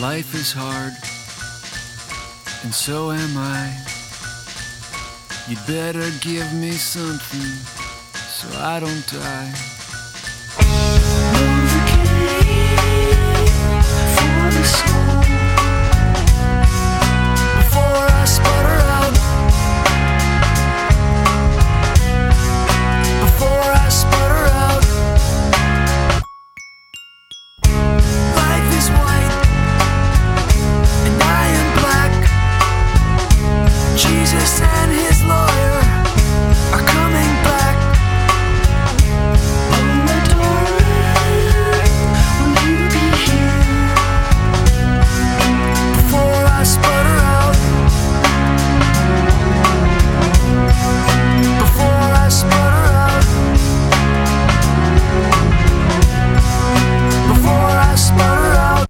Life is hard, and so am I. You'd better give me something so I don't die. For the soul, before I sputter out, before I sputter out. Life is white and I am black. Jesus and his lawyer are coming back. Oh, my darling, will you be here before I sputter out? Before I sputter out. Before I sputter out.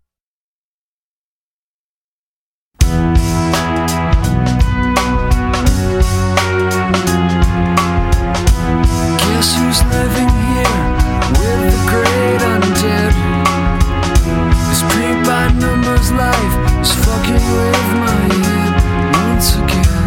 Guess who's living here with the great undead? This paint by numbers life is fucking with my head once again.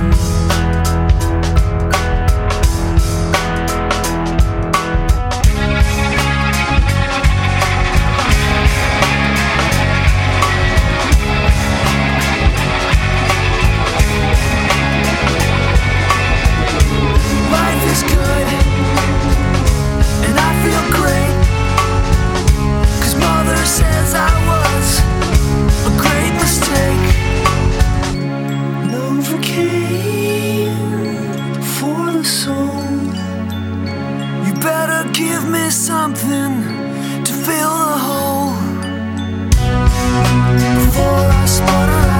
Life is good and I feel great, 'cause mother says I was a great mistake. Novocaine for the soul. You better give me something to fill the hole before I sputter out.